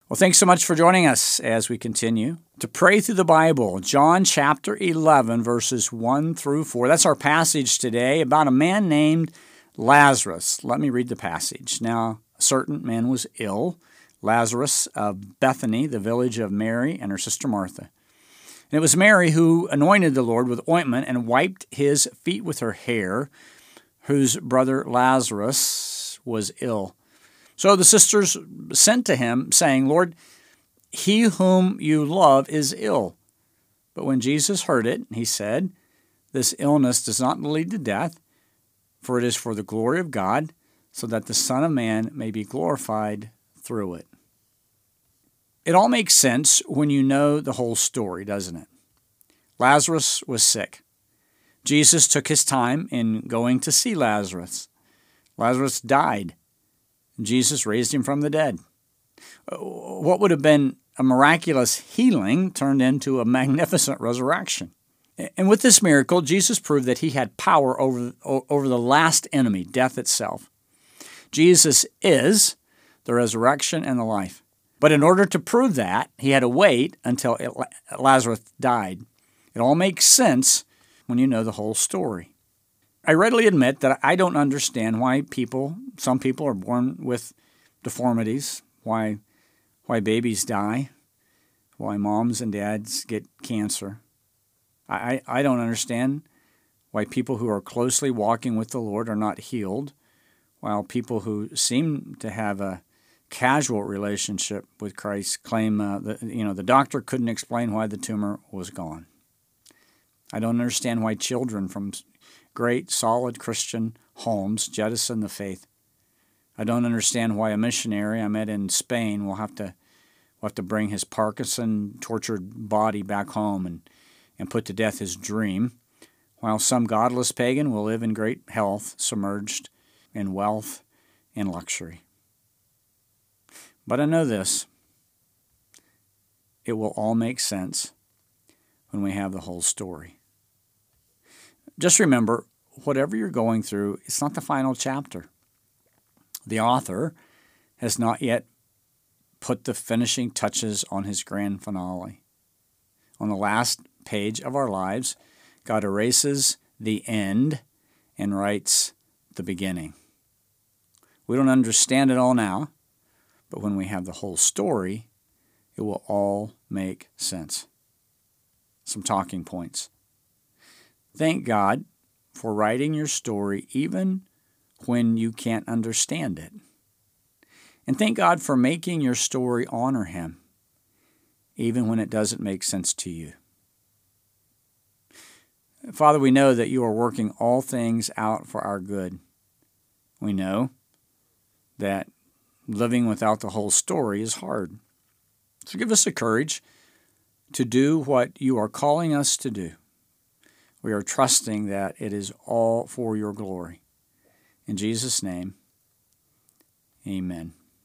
Well, thanks so much for joining us as we continue to pray through the Bible. John chapter 11, verses 1 through 4. That's our passage today about a man named Lazarus. Let me read the passage. Now, a certain man was ill, Lazarus of Bethany, the village of Mary and her sister Martha. And it was Mary who anointed the Lord with ointment and wiped his feet with her hair, whose brother Lazarus was ill. So the sisters sent to him, saying, Lord, he whom you love is ill. But when Jesus heard it, he said, This illness does not lead to death, for it is for the glory of God, so that the Son of Man may be glorified through it. It all makes sense when you know the whole story, doesn't it? Lazarus was sick. Jesus took his time in going to see Lazarus. Lazarus died. Jesus raised him from the dead. What would have been a miraculous healing turned into a magnificent resurrection. And with this miracle, Jesus proved that he had power over the last enemy, death itself. Jesus is the resurrection and the life. But in order to prove that, he had to wait until Lazarus died. It all makes sense when you know the whole story. I readily admit that I don't understand why some people are born with deformities, why babies die, why moms and dads get cancer. I don't understand why people who are closely walking with the Lord are not healed, while people who seem to have a casual relationship with Christ claim the doctor couldn't explain why the tumor was gone. I don't understand why children from great, solid Christian homes jettison the faith. I don't understand why a missionary I met in Spain will have to bring his Parkinson tortured body back home and put to death his dream, while some godless pagan will live in great health, submerged in wealth and luxury. But I know this: it will all make sense when we have the whole story. Just remember, whatever you're going through, it's not the final chapter. The author has not yet put the finishing touches on his grand finale. On the last page of our lives, God erases the end and writes the beginning. We don't understand it all now, but when we have the whole story, it will all make sense. Some talking points. Thank God for writing your story even when you can't understand it. And thank God for making your story honor Him, even when it doesn't make sense to you. Father, we know that you are working all things out for our good. We know that living without the whole story is hard. So give us the courage to do what you are calling us to do. We are trusting that it is all for your glory. In Jesus' name, amen.